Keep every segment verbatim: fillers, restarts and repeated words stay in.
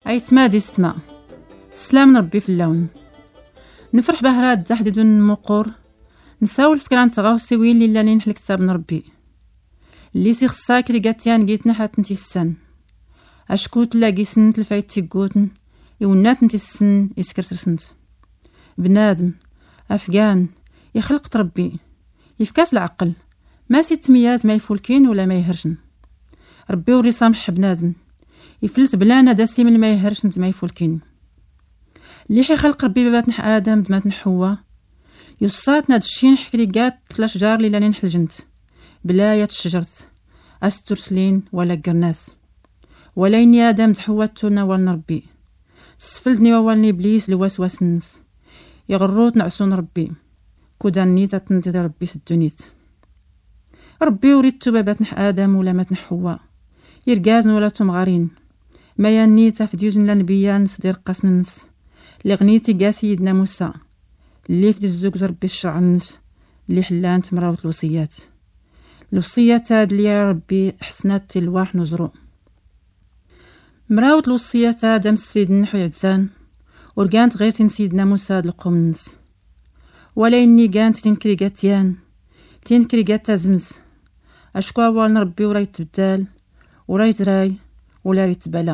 عيتما دي السما السلام ربي في اللون نفرح بهراد تحديد المقور نساول فكران تغاوسي وين لي لاني نحل كتاب من ربي اللي سي خصاك لي قاتيان قيتنا حات نتي السن اشكوت لاقي سنت الفايت تيقوتن يونات نتي السن يسكرت رسنت بنادم افغان يخلق ربي يفكاس العقل ما سي تمياز ما يفولكين ولا ما يهرشن ربي وري سامح بنادم يفلت بلانا داسي من ما يهرشن ما يفولكين اللي حي خلق ربي بابات نح ادم دمات نحوا يوصات ناد الشين حكريقات تلا شجار لي لاني نحل جنت بلاية الشجرت استرسلين ولا قرناس ولا إني آدم تحواتنا والنا ربي سفلدني ووالني إبليس لواسواس النس يغروت نعسون ربي كوداني تتنتي ربي سدونيت ربي وريدتو بابات نح آدم ولا مات نحوا يرقازن ولا تمغارين ما ياني تفديوزن لنبيان صدير قاسن النس اللي غنيتي قا سيدنا موسى اللي في الزوج ربي الشرع النس اللي حلان تمراوت الوصيات الوصيات هاد اللي يا ربي حسنات تلواح نزرو مراوت الوصيات هاد مسفيد نحو عزان ورقانت غير تين سيدنا موسى هاد القوم النس ولا إني قانت تنكري قاتيان تنكري قاتا زمز أشكوا والنا ربي وراي تبدال وراي تراي ولا ريت بلا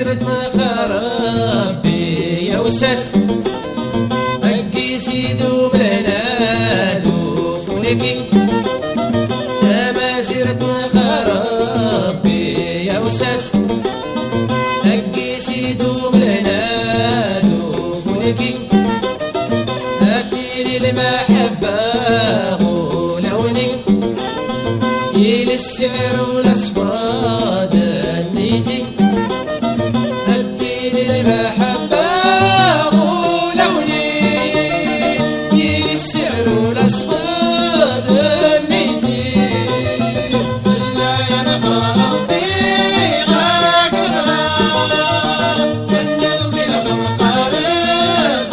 زرتنا خرابي يا وساس أكي سيدو ملالات وفلكي ما زرتنا خرابي يا وساس أكي سيدو ملالات وفلكي أتيني المحبة ولوني يلي السعر والأصفاد نيتي أتيني المحبة ولوني يلي السعر والأصفاد نيتي سلا يا نخربي غاك نغرا كنوك نغم قارد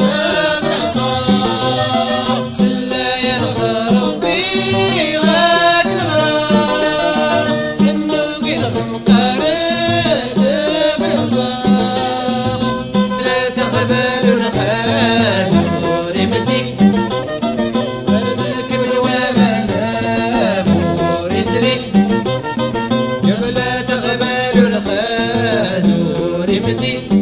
بحصار سلا يا نخربي غاك نغرا كنوك نغم قارد بحصار لا تقبل الخال ورمتي بردك من وملا موردري قبل تقبل الخال ورمتي